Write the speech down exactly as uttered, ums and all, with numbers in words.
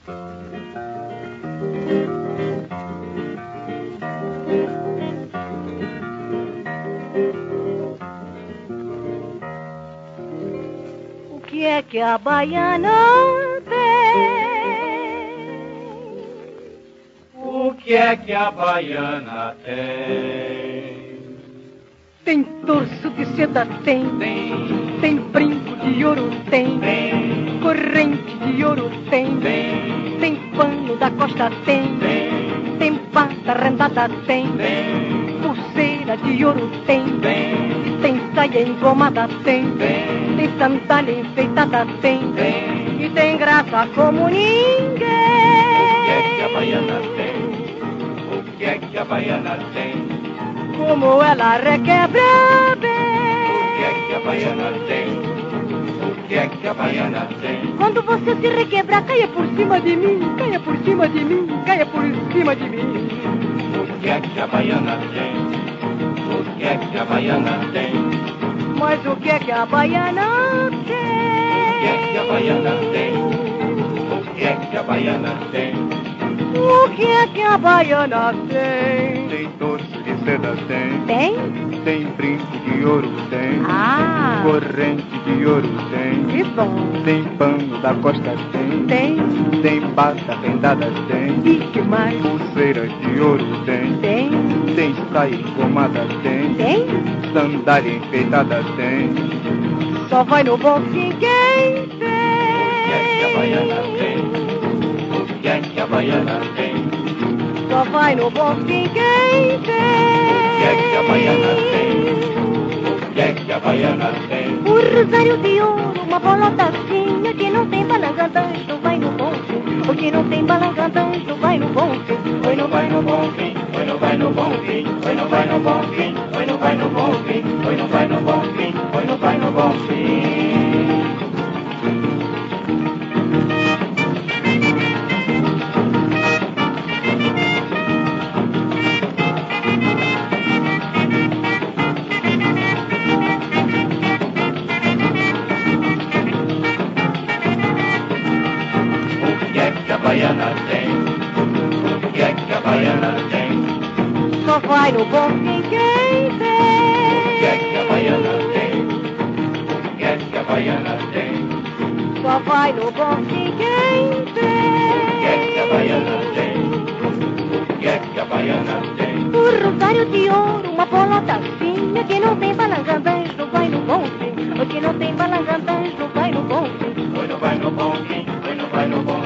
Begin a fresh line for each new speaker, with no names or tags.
O que é que a baiana tem?
O que é que a baiana tem?
Tem torso de seda, tem.
Tem.
Tem brinco de ouro, tem.
Tem.
Corrente de ouro, tem.
Tem.
Tem pano da costa, tem.
Tem.
Tem pata rendada, tem.
Tem.
Pulseira de ouro, tem.
Tem.
Tem saia engomada, tem.
Tem.
Tem sandália enfeitada, tem.
Tem.
E tem graça como ninguém.
O que é que a baiana tem? O que é que a baiana tem?
Como ela requebra bem.
O que é que a baiana tem? O que é que a baiana tem?
Quando você se requebrar, caia por cima de mim, caia por cima de mim, caia por cima de mim.
O que é que a baiana tem? O que é que a baiana tem?
Mas o que é que a baiana tem?
O que é que a baiana tem? O que é que a baiana tem?
O que é que a baiana tem?
Tem torso de seda, tem.
Tem?
Tem brinco de ouro, tem.
Ah,
Corrente de ouro, tem.
que bom.
Tem pano da costa, tem.
Tem?
Tem pata rendada, tem.
E que mais?
Pulseiras de ouro, tem.
Tem?
Tem saia engomada, tem.
Tem?
Sandália enfeitada, tem.
Só vai no bom fim quem
O que é que a baiana
tem.
tem? O que é que a baiana tem?
Só vai no bom fim quem
O que é que a baiana tem?
tem.
O que é que a baiana tem?
O rosário de ouro, uma bolotacinha. Que não tem balangandanjo, vai no bom fim. O que não tem balangandanjo, vai no bom fim.
Oi, não vai no bom fim, oi, não vai no bom fim, oi, não vai no bom fim, oi, não vai no bom fim, oi, não vai no bom fim, oi, não vai no bom fim. O que é que a baiana tem? O que é que a baiana tem?
Só vai no bom fim quem
O que é que a
tem.
baiana tem? O que é que a baiana tem?
Só vai no bom fim quem
O que é que a
tem.
baiana tem? O que é que a baiana tem?
O rosário de ouro, uma bolotacinha. Que não tem balangandanjo, vai no bom fim. O que não tem balangandanjo, vai no bom fim.
Oi, não vai no bom fim, oi, não vai no bom